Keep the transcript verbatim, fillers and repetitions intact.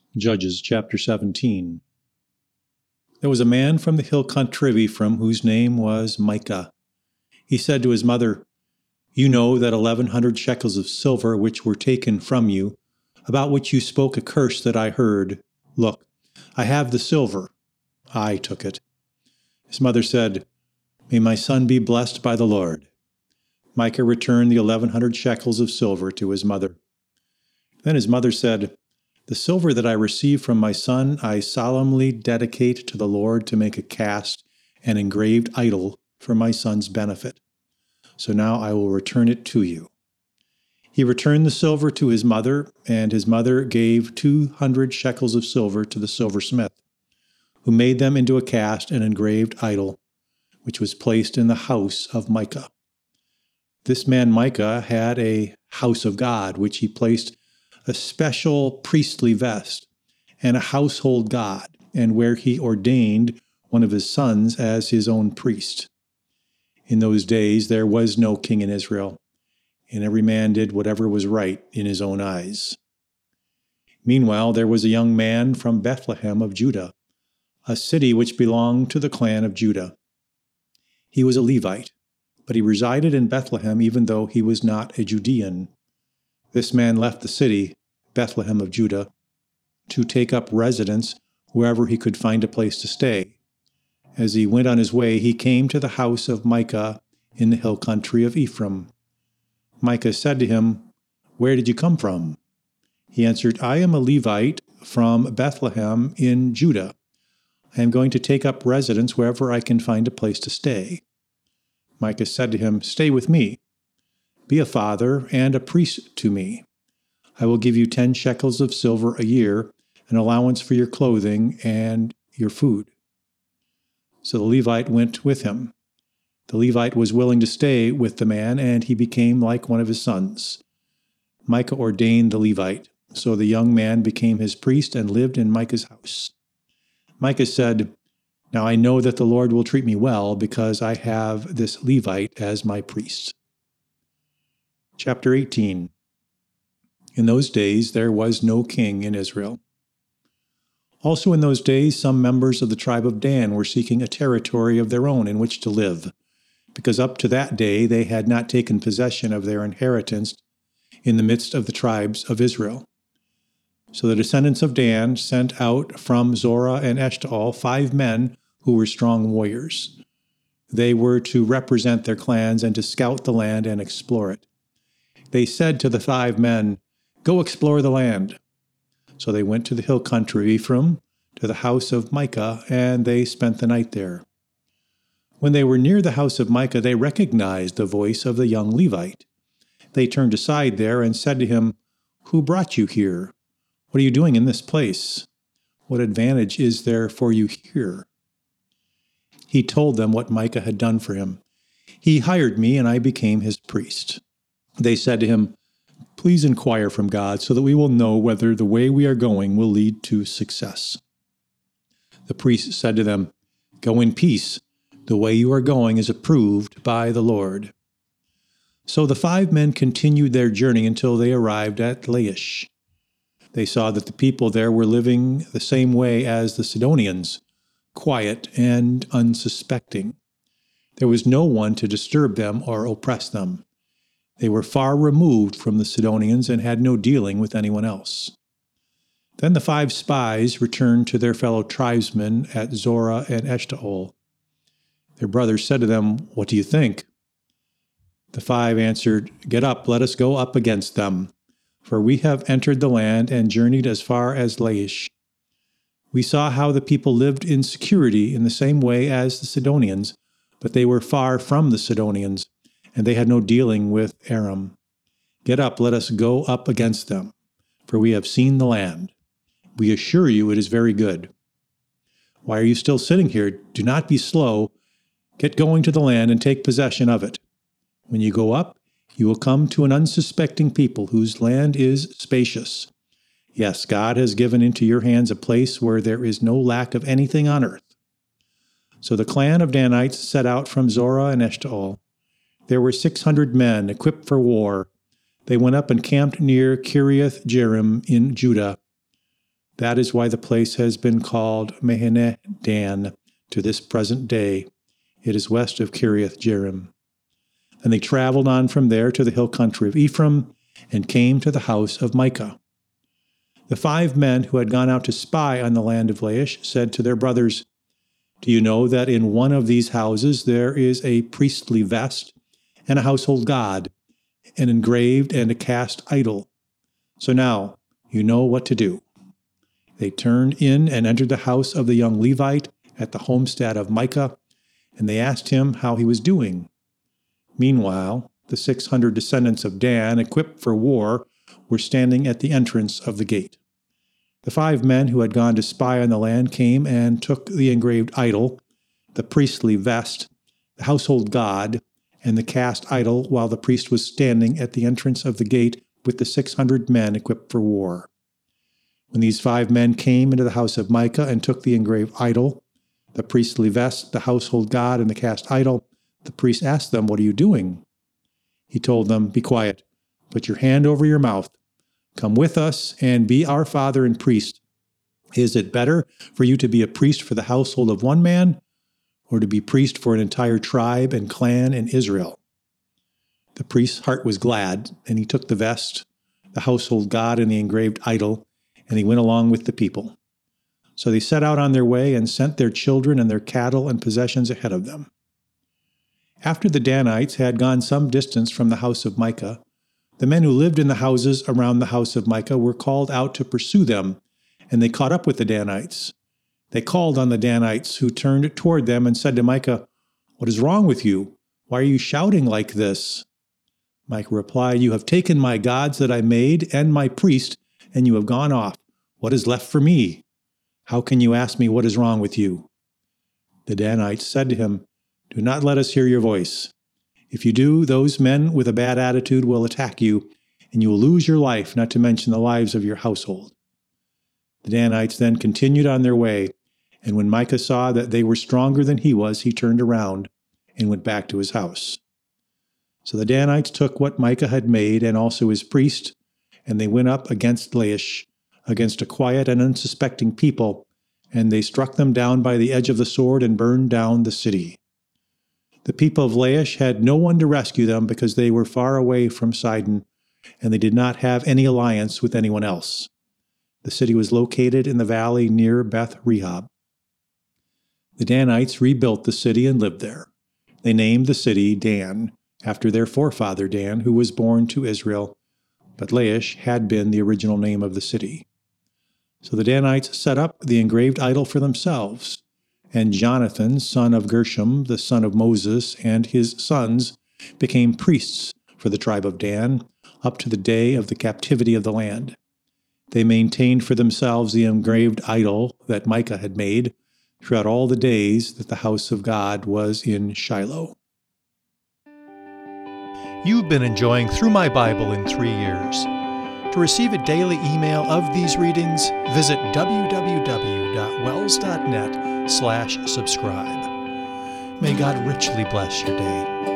Judges chapter seventeen. There was a man from the hill country of Ephraim whose name was Micah. He said to his mother, "You know that eleven hundred shekels of silver which were taken from you, about which you spoke a curse that I heard. Look, I have the silver. I took it." His mother said, "May my son be blessed by the Lord." Micah returned the eleven hundred shekels of silver to his mother. Then his mother said, "The silver that I received from my son I solemnly dedicate to the Lord to make a cast and engraved idol for my son's benefit. So now I will return it to you." He returned the silver to his mother, and his mother gave two hundred shekels of silver to the silversmith, who made them into a cast and engraved idol, which was placed in the house of Micah. This man Micah had a house of God, which he placed a special priestly vest, and a household god, and where he ordained one of his sons as his own priest. In those days there was no king in Israel, and every man did whatever was right in his own eyes. Meanwhile there was a young man from Bethlehem of Judah, a city which belonged to the clan of Judah. He was a Levite, but he resided in Bethlehem even though he was not a Judean. This man left the city, Bethlehem of Judah, to take up residence wherever he could find a place to stay. As he went on his way, he came to the house of Micah in the hill country of Ephraim. Micah said to him, "Where did you come from?" He answered, "I am a Levite from Bethlehem in Judah. I am going to take up residence wherever I can find a place to stay." Micah said to him, "Stay with me. Be a father and a priest to me. I will give you ten shekels of silver a year, an allowance for your clothing and your food." So the Levite went with him. The Levite was willing to stay with the man, and he became like one of his sons. Micah ordained the Levite, so the young man became his priest and lived in Micah's house. Micah said, "Now I know that the Lord will treat me well, because I have this Levite as my priest." Chapter eighteen. In those days there was no king in Israel. Also in those days some members of the tribe of Dan were seeking a territory of their own in which to live, because up to that day they had not taken possession of their inheritance in the midst of the tribes of Israel. So the descendants of Dan sent out from Zorah and Eshtaol five men who were strong warriors. They were to represent their clans and to scout the land and explore it. They said to the five men, "Go explore the land." So they went to the hill country of Ephraim, to the house of Micah, and they spent the night there. When they were near the house of Micah, they recognized the voice of the young Levite. They turned aside there and said to him, "Who brought you here? What are you doing in this place? What advantage is there for you here?" He told them what Micah had done for him. "He hired me, and I became his priest." They said to him, "Please inquire from God so that we will know whether the way we are going will lead to success." The priest said to them, "Go in peace. The way you are going is approved by the Lord." So the five men continued their journey until they arrived at Laish. They saw that the people there were living the same way as the Sidonians, quiet and unsuspecting. There was no one to disturb them or oppress them. They were far removed from the Sidonians and had no dealing with anyone else. Then the five spies returned to their fellow tribesmen at Zorah and Eshtaol. Their brothers said to them, "What do you think?" The five answered, "Get up, let us go up against them, for we have entered the land and journeyed as far as Laish. We saw how the people lived in security in the same way as the Sidonians, but they were far from the Sidonians, and they had no dealing with Aram. Get up, let us go up against them, for we have seen the land. We assure you it is very good. Why are you still sitting here? Do not be slow. Get going to the land and take possession of it. When you go up, you will come to an unsuspecting people whose land is spacious. Yes, God has given into your hands a place where there is no lack of anything on earth." So the clan of Danites set out from Zorah and Eshtaol. There were six hundred men equipped for war. They went up and camped near Kiriath Jearim in Judah. That is why the place has been called Mahaneh Dan to this present day. It is west of Kiriath Jearim. And they traveled on from there to the hill country of Ephraim and came to the house of Micah. The five men who had gone out to spy on the land of Laish said to their brothers, "Do you know that in one of these houses there is a priestly vest and a household god, an engraved and a cast idol? So now you know what to do." They turned in and entered the house of the young Levite at the homestead of Micah, and they asked him how he was doing. Meanwhile, the six hundred descendants of Dan, equipped for war, were standing at the entrance of the gate. The five men who had gone to spy on the land came and took the engraved idol, the priestly vest, the household god, and the cast idol while the priest was standing at the entrance of the gate with the six hundred men equipped for war. When these five men came into the house of Micah and took the engraved idol, the priestly vest, the household god, and the cast idol, the priest asked them, "What are you doing?" He told them, "Be quiet. Put your hand over your mouth. Come with us and be our father and priest. Is it better for you to be a priest for the household of one man, or to be priest for an entire tribe and clan in Israel?" The priest's heart was glad, and he took the vest, the household god, and the engraved idol, and he went along with the people. So they set out on their way and sent their children and their cattle and possessions ahead of them. After the Danites had gone some distance from the house of Micah, the men who lived in the houses around the house of Micah were called out to pursue them, and they caught up with the Danites. They called on the Danites, who turned toward them and said to Micah, "What is wrong with you? Why are you shouting like this?" Micah replied, "You have taken my gods that I made and my priest, and you have gone off. What is left for me? How can you ask me what is wrong with you?" The Danites said to him, "Do not let us hear your voice. If you do, those men with a bad attitude will attack you, and you will lose your life, not to mention the lives of your household." The Danites then continued on their way, and when Micah saw that they were stronger than he was, he turned around and went back to his house. So the Danites took what Micah had made, and also his priest, and they went up against Laish, against a quiet and unsuspecting people, and they struck them down by the edge of the sword and burned down the city. The people of Laish had no one to rescue them because they were far away from Sidon, and they did not have any alliance with anyone else. The city was located in the valley near Beth Rehob. The Danites rebuilt the city and lived there. They named the city Dan, after their forefather Dan, who was born to Israel, but Laish had been the original name of the city. So the Danites set up the engraved idol for themselves, and Jonathan, son of Gershom, the son of Moses, and his sons became priests for the tribe of Dan up to the day of the captivity of the land. They maintained for themselves the engraved idol that Micah had made throughout all the days that the house of God was in Shiloh. You've been enjoying Through My Bible in Three Years. To receive a daily email of these readings, visit w w w dot wells dot net slash subscribe. May God richly bless your day.